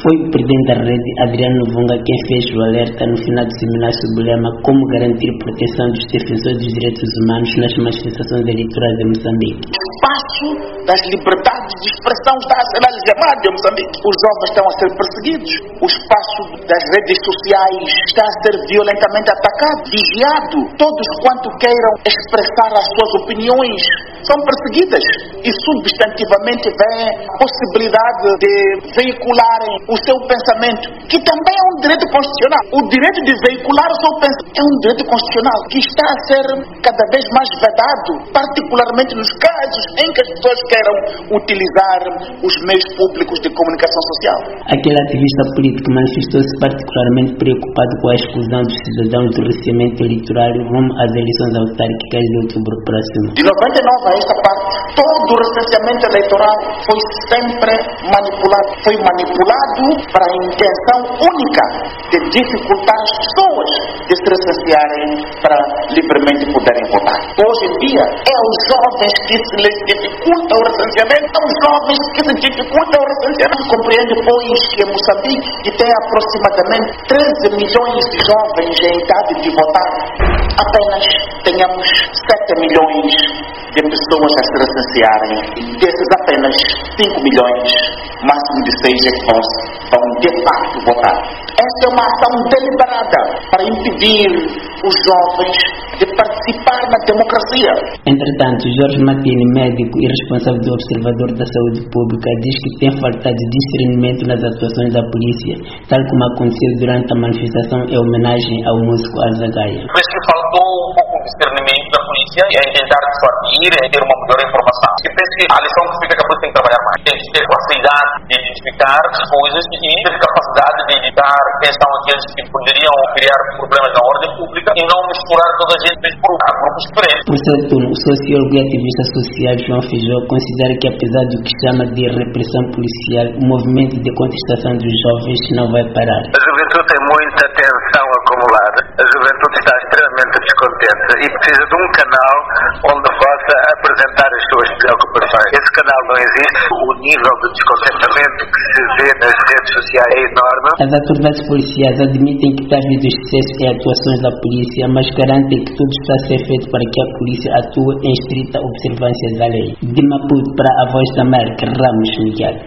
Foi o presidente da rede, Adriano Vunga, quem fez o alerta no final do seminário sobre o lema Como garantir proteção dos defensores dos direitos humanos nas manifestações eleitorais de Moçambique. O espaço das liberdades de expressão está a ser algemado em Moçambique. Os jovens estão a ser perseguidos. O espaço das redes sociais está a ser violentamente atacado, vigiado. Todos quanto queiram expressar as suas opiniões são perseguidas e substantivamente vem a possibilidade de veicularem o seu pensamento, que também é um direito constitucional. O direito de veicular o seu pensamento é um direito constitucional que está a ser cada vez mais vedado, particularmente nos casos em que as pessoas queiram utilizar os meios públicos de comunicação social. Aquele ativista político manifestou-se particularmente preocupado com a exclusão dos cidadãos do recenseamento eleitoral rumo às eleições autárquicas de outubro próximo. De 99 a esta parte, todo o recenseamento eleitoral foi sempre manipulado. Foi manipulado para a intenção única de dificultar as pessoas de se recensearem para livremente poderem votar. Hoje em dia, é aos jovens que se lhes dificulta o recenseamento, aos jovens que se dificulta o recenseamento. Compreende, pois, que em Moçambique, que tem aproximadamente 13 milhões de jovens em idade de votar, apenas tenhamos 7 milhões de pessoas a se recensearem. Desses apenas 5 milhões, máximo de 6 é que vão de facto votar. Esta é uma ação deliberada para impedir os jovens de participar na democracia. Entretanto, Jorge Matini, médico e responsável do Observador da Saúde Pública, diz que tem faltado de discernimento nas atuações da polícia, tal como aconteceu durante a manifestação em homenagem ao músico Azagaia. Mas que faltou um pouco de discernimento da polícia em tentar dissuadir, em ter uma melhor informação. Eu penso que a lição que fica é que a polícia tem que trabalhar mais. Tem que ter facilidade de identificar as coisas e ter capacidade de identificar quem são aqueles que poderiam criar problemas na ordem pública e não misturar toda a gente por grupos diferentes. Por seu turno, o sociólogo e ativista social João Feijó considera que, apesar do que chama de repressão policial, o movimento de contestação dos jovens não vai parar. A juventude tem muita tensão acumulada. A juventude está extremamente descontente e precisa de um canal onde possa apresentar as suas preocupações. Esse canal não existe. O nível de descontentamento que se vê nas redes sociais é enorme. As autoridades policiais admitem que está havido excesso em atuações da polícia, mas garantem que tudo está a ser feito para que a polícia atue em estrita observância da lei. De Maputo para a Voz da América, Ramos Miguel.